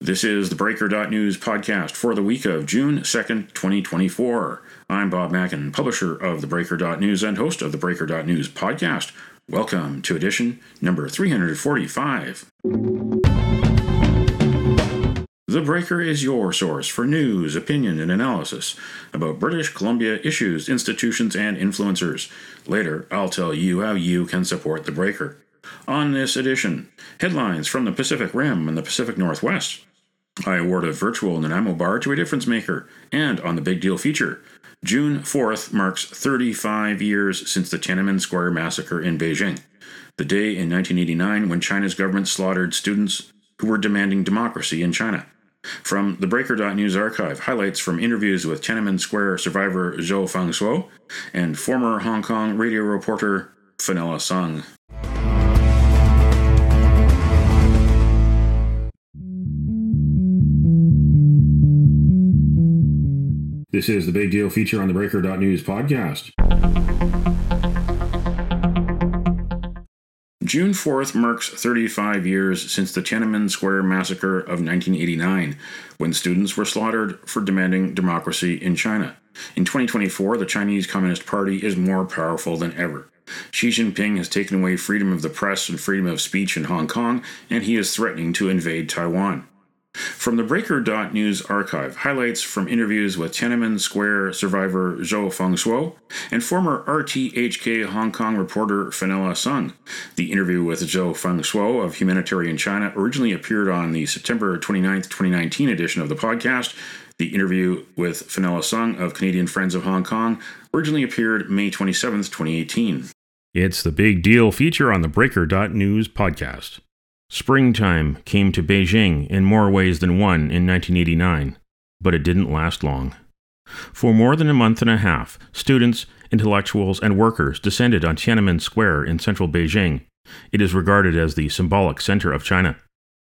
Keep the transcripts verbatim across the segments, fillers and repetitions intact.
This is the Breaker dot News podcast for the week of June second, twenty twenty-four. I'm Bob Mackin, publisher of the Breaker dot News and host of the Breaker dot News podcast. Welcome to edition number three forty-five. The Breaker is your source for news, opinion, and analysis about British Columbia issues, institutions, and influencers. Later, I'll tell you how you can support The Breaker. On this edition, headlines from the Pacific Rim and the Pacific Northwest. I award a virtual Nanaimo bar to a difference maker. And on the Big Deal feature, June fourth marks thirty-five years since the Tiananmen Square massacre in Beijing, the day in nineteen eighty-nine when China's government slaughtered students who were demanding democracy in China. From the Breaker dot News archive, highlights from interviews with Tiananmen Square survivor Zhou Fengsuo and former Hong Kong radio reporter Fenella Sung. This is the Big Deal feature on the Breaker dot News podcast. June fourth marks thirty-five years since the Tiananmen Square massacre of nineteen eighty-nine, when students were slaughtered for demanding democracy in China. In twenty twenty-four, the Chinese Communist Party is more powerful than ever. Xi Jinping has taken away freedom of the press and freedom of speech in Hong Kong, and he is threatening to invade Taiwan. From the Breaker dot News archive, highlights from interviews with Tiananmen Square survivor Zhou Fengsuo and former R T H K Hong Kong reporter Fenella Sung. The interview with Zhou Fengsuo of Humanitarian China originally appeared on the September twenty-ninth, twenty nineteen edition of the podcast. The interview with Fenella Sung of Canadian Friends of Hong Kong originally appeared May twenty-seventh, twenty eighteen. It's the Big Deal feature on the Breaker dot News podcast. Springtime came to Beijing in more ways than one in nineteen eighty-nine, but it didn't last long. For more than a month and a half, students, intellectuals, and workers descended on Tiananmen Square in central Beijing. It is regarded as the symbolic center of China.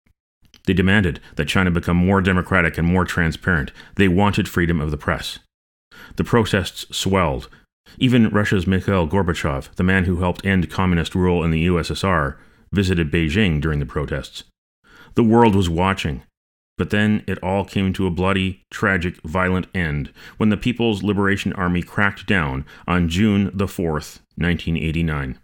They demanded that China become more democratic and more transparent. They wanted freedom of the press. The protests swelled. Even Russia's Mikhail Gorbachev, the man who helped end communist rule in the U S S R, visited Beijing during the protests. The world was watching, but then it all came to a bloody, tragic, violent end when the People's Liberation Army cracked down on June the fourth, nineteen eighty-nine.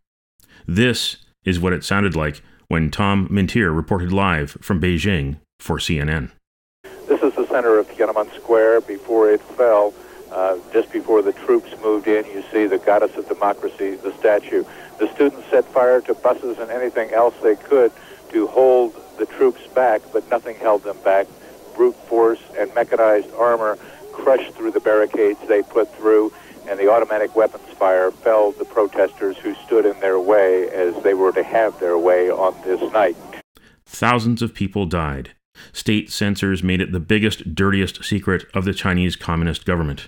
This is what it sounded like when Tom Mintier reported live from Beijing for C N N. This is the center of Tiananmen Square before it fell. Uh, just before the troops moved in, you see the goddess of democracy, the statue. The students set fire to buses and anything else they could to hold the troops back, but nothing held them back. Brute force and mechanized armor crushed through the barricades they put through, and the automatic weapons fire felled the protesters who stood in their way as they were to have their way on this night. Thousands of people died. State censors made it the biggest, dirtiest secret of the Chinese Communist government.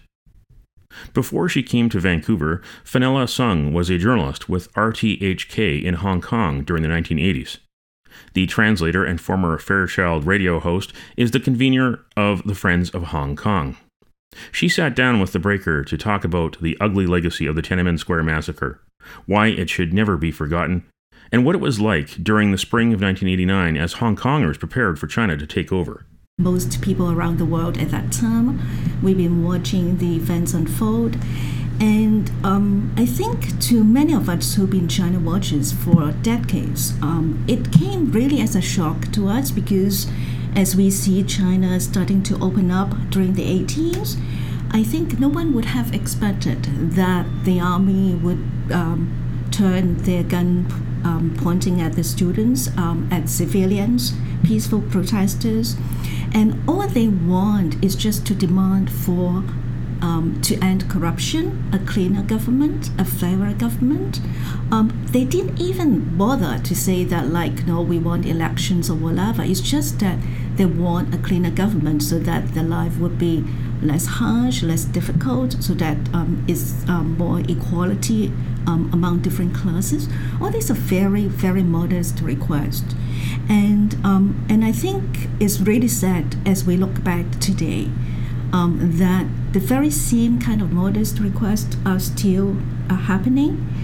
Before she came to Vancouver, Fenella Sung was a journalist with R T H K in Hong Kong during the nineteen eighties. The translator and former Fairchild radio host is the convener of the Friends of Hong Kong. She sat down with The Breaker to talk about the ugly legacy of the Tiananmen Square massacre, why it should never be forgotten, and what it was like during the spring of nineteen eighty-nine as Hong Kongers prepared for China to take over. Most people around the world at that time, we've been watching the events unfold. And um, I think to many of us who've been China watchers for decades, um, it came really as a shock to us because as we see China starting to open up during the eighties, I think no one would have expected that the army would um, turn their gun um, pointing at the students, um, at civilians, peaceful protesters. And all they want is just to demand for um, to end corruption, a cleaner government, a fairer government. Um, they didn't even bother to say that, like, no, we want elections or whatever. It's just that they want a cleaner government so that their life would be less harsh, less difficult, so that um, it's um, more equality um, among different classes. All these are very, very modest requests. And um, and I think it's really sad as we look back today um, that the very same kind of modest requests are still uh, happening.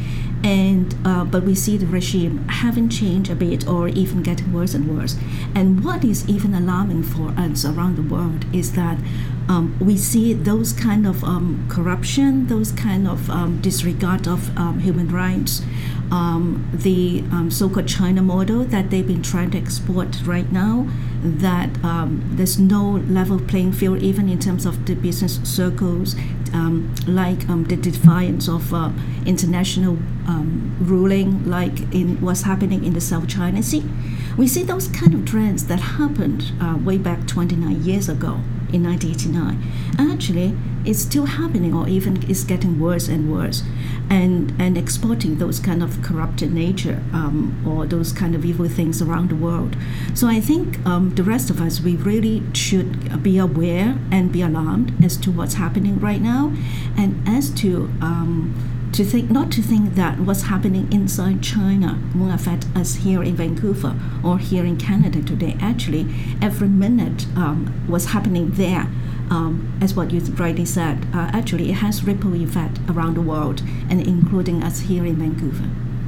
And uh, but we see the regime haven't changed a bit or even getting worse and worse. And what is even alarming for us around the world is that um, we see those kind of um, corruption, those kind of um, disregard of um, human rights, um, the um, so-called China model that they've been trying to export right now, that um, there's no level playing field even in terms of the business circles, um, like um, the defiance of uh, international um, ruling, like in what's happening in the South China Sea. We see those kind of trends that happened uh, way back twenty-nine years ago in nineteen eighty-nine. Actually, it's still happening, or even is getting worse and worse, and and exporting those kind of corrupted nature um, or those kind of evil things around the world. So I think um, the rest of us, we really should be aware and be alarmed as to what's happening right now, and as to um, to think not to think that what's happening inside China won't affect us here in Vancouver or here in Canada today. Actually, every minute um, what's happening there, um, as what you rightly said, uh, actually it has ripple effect around the world, and including us here in Vancouver.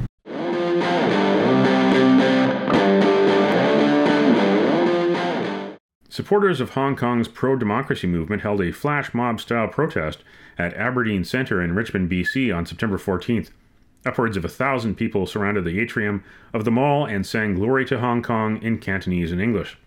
Supporters of Hong Kong's pro-democracy movement held a flash mob-style protest at Aberdeen Centre in Richmond, B C on September fourteenth. Upwards of a thousand people surrounded the atrium of the mall and sang "Glory to Hong Kong" in Cantonese and English.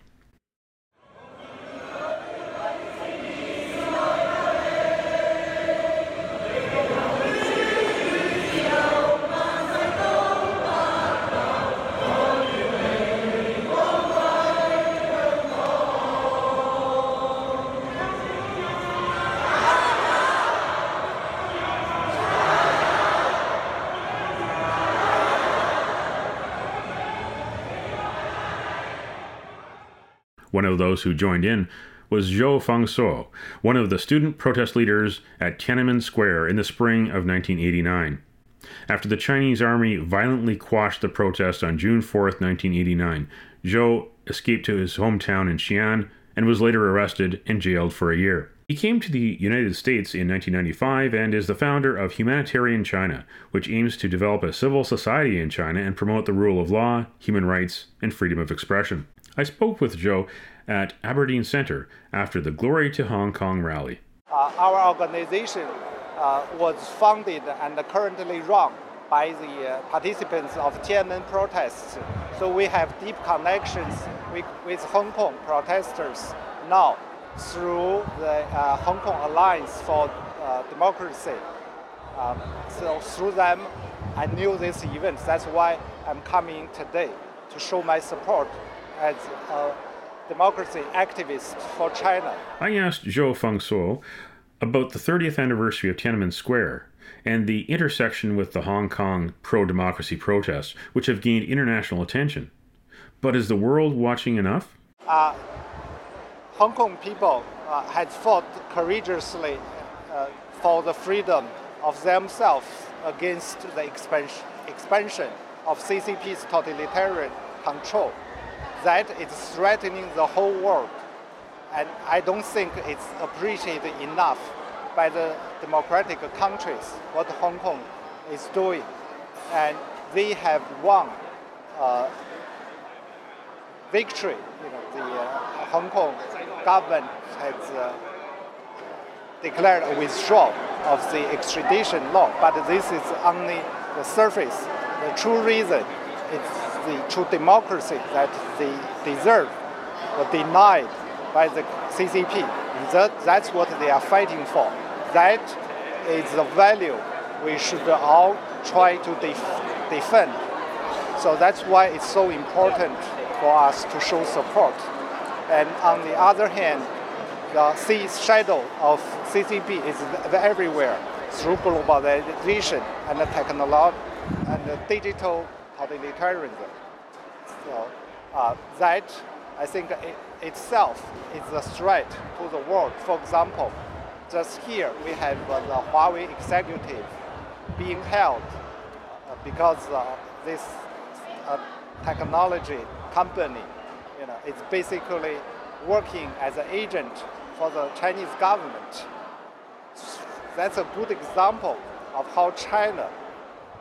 One of those who joined in was Zhou Fengsuo, one of the student protest leaders at Tiananmen Square in the spring of nineteen eighty-nine. After the Chinese army violently quashed the protest on June fourth, nineteen eighty-nine, Zhou escaped to his hometown in Xi'an and was later arrested and jailed for a year. He came to the United States in nineteen ninety-five and is the founder of Humanitarian China, which aims to develop a civil society in China and promote the rule of law, human rights, and freedom of expression. I spoke with Zhou at Aberdeen Centre after the Glory to Hong Kong rally. Uh, our organization uh, was founded and currently run by the uh, participants of Tiananmen protests. So we have deep connections with, with Hong Kong protesters now through the uh, Hong Kong Alliance for uh, Democracy. Um, so through them, I knew this event. That's why I'm coming today to show my support as a democracy activist for China. I asked Zhou Fengsuo about the thirtieth anniversary of Tiananmen Square and the intersection with the Hong Kong pro-democracy protests, which have gained international attention. But is the world watching enough? Uh, Hong Kong people uh, had fought courageously uh, for the freedom of themselves against the expansion, expansion of C C P's totalitarian control. That is threatening the whole world. And I don't think it's appreciated enough by the democratic countries what Hong Kong is doing. And they have won uh, victory. You know, the uh, Hong Kong government has uh, declared a withdrawal of the extradition law, but this is only the surface. The true reason is the true democracy that they deserve or denied by the C C P. That, that's what they are fighting for. That is the value we should all try to def- defend. So that's why it's so important for us to show support. And on the other hand, the C- shadow of C C P is everywhere through globalization and the technology and the digital totalitarianism. So uh, that, I think, it itself is a threat to the world. For example, just here we have uh, the Huawei executive being held uh, because uh, this uh, technology company, you know, is basically working as an agent for the Chinese government. That's a good example of how China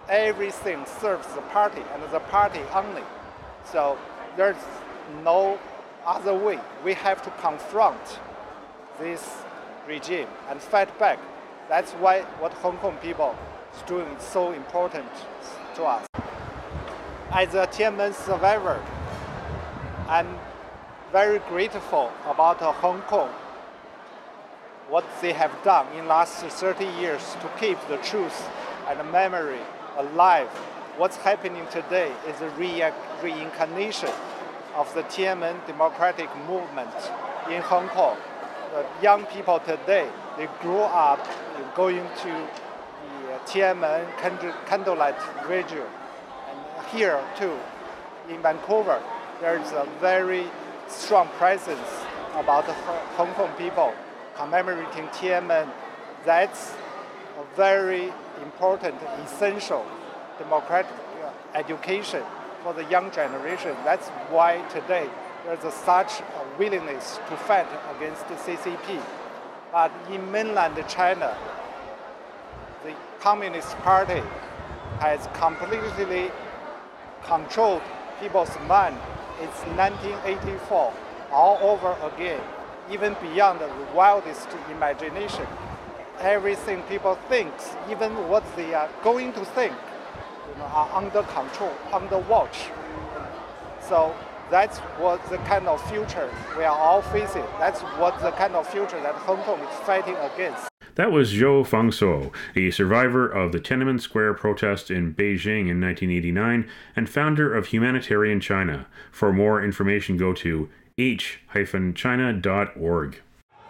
everything serves the party and the party only. So there's no other way. We have to confront this regime and fight back. That's why what Hong Kong people is doing is so important to us. As a Tiananmen survivor, I'm very grateful about uh, Hong Kong, what they have done in the last thirty years to keep the truth and memory alive. What's happening today is a re- reincarnation of the Tiananmen democratic movement in Hong Kong. The young people today, they grew up going to the Tiananmen candle- candlelight vigil. And here too, in Vancouver, there's a very strong presence about the Hong Kong people commemorating Tiananmen. That's a very important, essential democratic education for the young generation. That's why today there's a such a willingness to fight against the C C P. But in mainland China, the Communist Party has completely controlled people's mind. It's nineteen eighty-four, all over again, even beyond the wildest imagination. Everything people think, even what they are going to think, you know, are under control, under watch. So that's what the kind of future we are all facing. That's what the kind of future that Hong Kong is fighting against. That was Zhou Fengsuo, a survivor of the Tiananmen Square protests in Beijing in nineteen eighty-nine and founder of Humanitarian China. For more information, go to h dash china dot org.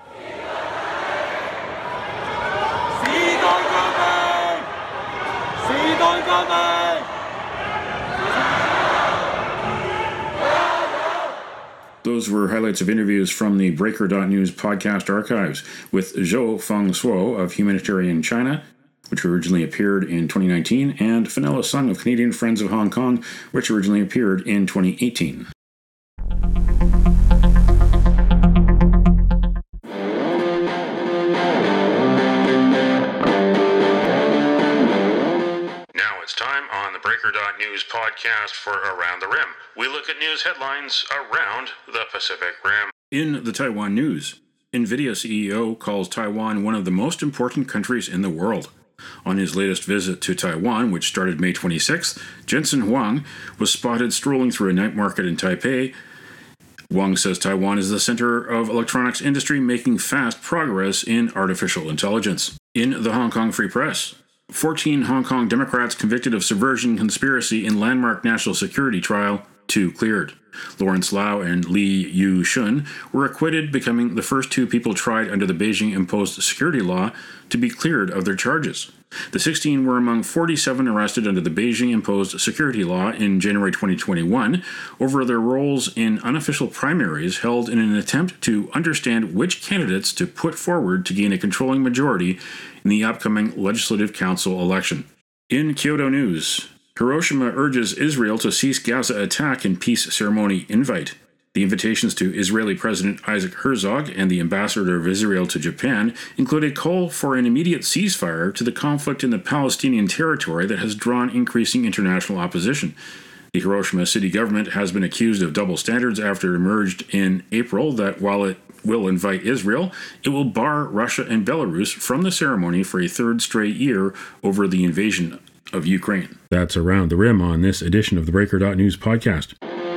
Those were highlights of interviews from the Breaker dot News podcast archives with Zhou Fengsuo of Humanitarian China, which originally appeared in twenty nineteen, and Fenella Sung of Canadian Friends of Hong Kong, which originally appeared in twenty eighteen. Now it's time on the Breaker dot News podcast for Around the Rim. We look at news headlines around the Pacific Rim. In the Taiwan news, NVIDIA C E O calls Taiwan one of the most important countries in the world. On his latest visit to Taiwan, which started May twenty-sixth, Jensen Huang was spotted strolling through a night market in Taipei. Huang says Taiwan is the center of electronics industry, making fast progress in artificial intelligence. In the Hong Kong Free Press, fourteen Hong Kong Democrats convicted of subversion conspiracy in landmark national security trial, two cleared. Lawrence Lau and Li Yushun were acquitted, becoming the first two people tried under the Beijing-imposed security law to be cleared of their charges. The sixteen were among forty-seven arrested under the Beijing-imposed security law in January twenty twenty-one over their roles in unofficial primaries held in an attempt to understand which candidates to put forward to gain a controlling majority in the upcoming Legislative Council election. In Kyoto news, Hiroshima urges Israel to cease Gaza attack and peace ceremony invite. The invitations to Israeli President Isaac Herzog and the ambassador of Israel to Japan include a call for an immediate ceasefire to the conflict in the Palestinian territory that has drawn increasing international opposition. The Hiroshima city government has been accused of double standards after it emerged in April that while it will invite Israel, it will bar Russia and Belarus from the ceremony for a third straight year over the invasion of Ukraine. That's Around the Rim on this edition of the Breaker dot News podcast.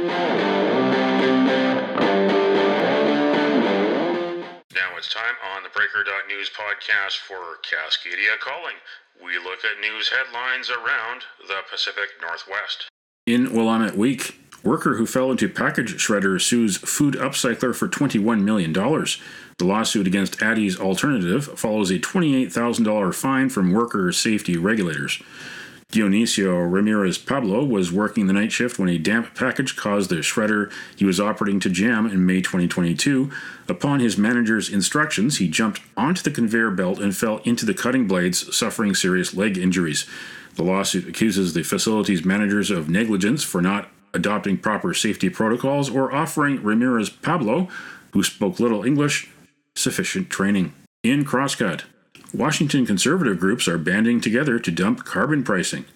Now it's time on the Breaker dot News podcast for Cascadia Calling. We look at news headlines around the Pacific Northwest. In Willamette Week, worker who fell into package shredder sues food upcycler for twenty-one million dollars. The lawsuit against Addie's Alternative follows a twenty-eight thousand dollars fine from worker safety regulators. Dionisio Ramirez Pablo was working the night shift when a damp package caused the shredder he was operating to jam in May twenty twenty-two. Upon his manager's instructions, he jumped onto the conveyor belt and fell into the cutting blades, suffering serious leg injuries. The lawsuit accuses the facility's managers of negligence for not adopting proper safety protocols or offering Ramirez Pablo, who spoke little English, sufficient training. In Crosscut, Washington conservative groups are banding together to dump carbon pricing.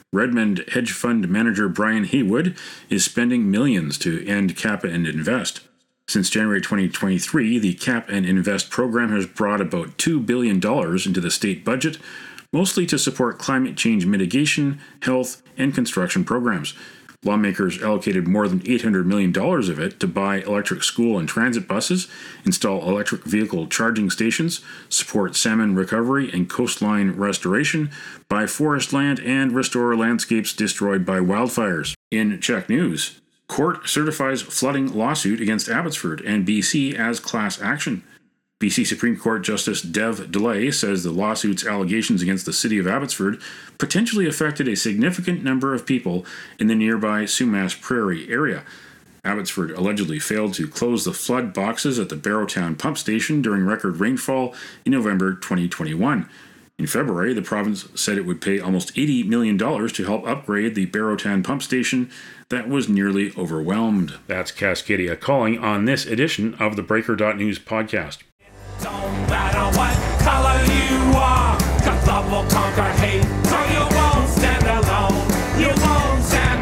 Redmond hedge fund manager Brian Haywood is spending millions to end Cap and Invest. Since January twenty twenty-three, the Cap and Invest program has brought about two billion dollars into the state budget, mostly to support climate change mitigation, health, and construction programs. Lawmakers allocated more than eight hundred million dollars of it to buy electric school and transit buses, install electric vehicle charging stations, support salmon recovery and coastline restoration, buy forest land, and restore landscapes destroyed by wildfires. In Czech news, court certifies flooding lawsuit against Abbotsford and B C as class action. B C Supreme Court Justice Dev DeLay says the lawsuit's allegations against the city of Abbotsford potentially affected a significant number of people in the nearby Sumas Prairie area. Abbotsford allegedly failed to close the flood boxes at the Barrowtown pump station during record rainfall in November twenty twenty-one. In February, the province said it would pay almost eighty million dollars to help upgrade the Barrowtown pump station that was nearly overwhelmed. That's Cascadia calling on this edition of the Breaker dot News podcast. Don't matter what color you are, 'cause love will conquer hate, so you won't stand alone, you won't stand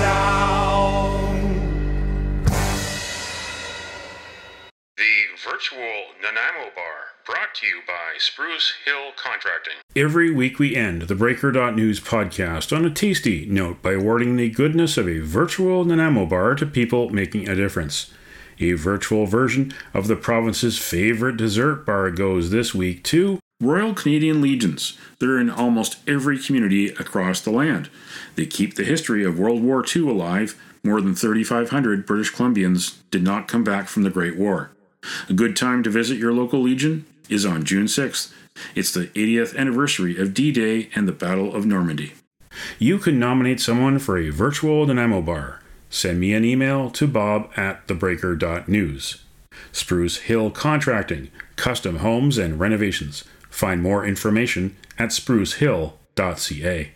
alone. The virtual Nanaimo Bar, brought to you by Spruce Hill Contracting. Every week we end the Breaker dot News podcast on a tasty note by awarding the goodness of a virtual Nanaimo Bar to people making a difference. A virtual version of the province's favorite dessert bar goes this week to Royal Canadian Legions. They're in almost every community across the land. They keep the history of World War Two alive. More than thirty-five hundred British Columbians did not come back from the Great War. A good time to visit your local Legion is on June sixth. It's the eightieth anniversary of D-Day and the Battle of Normandy. You can nominate someone for a virtual Nanaimo Bar. Send me an email to bob at the breaker dot news. Spruce Hill Contracting, custom homes and renovations. Find more information at spruce hill dot c a.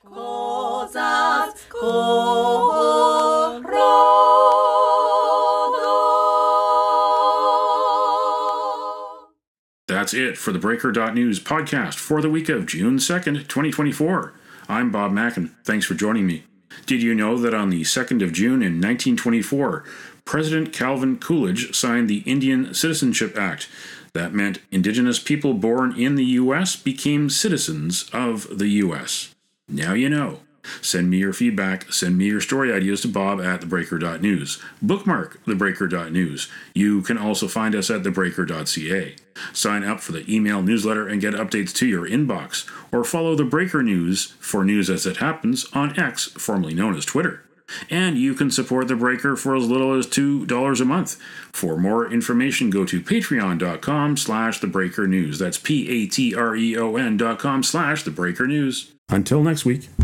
That's it for the Breaker dot News podcast for the week of June second, twenty twenty-four. I'm Bob Mackin. Thanks for joining me. Did you know that on the second of June in nineteen twenty-four, President Calvin Coolidge signed the Indian Citizenship Act? That meant Indigenous people born in the U S became citizens of the U S. Now you know. Send me your feedback. Send me your story ideas to bob at the breaker dot news. Bookmark the breaker dot news. You can also find us at the breaker dot c a. Sign up for the email newsletter and get updates to your inbox, or follow The Breaker News for news as it happens on X, formerly known as Twitter. And you can support The Breaker for as little as two dollars a month. For more information, go to patreon.com slash The Breaker News. That's P A T R E O N dot com slash The Breaker News. Until next week.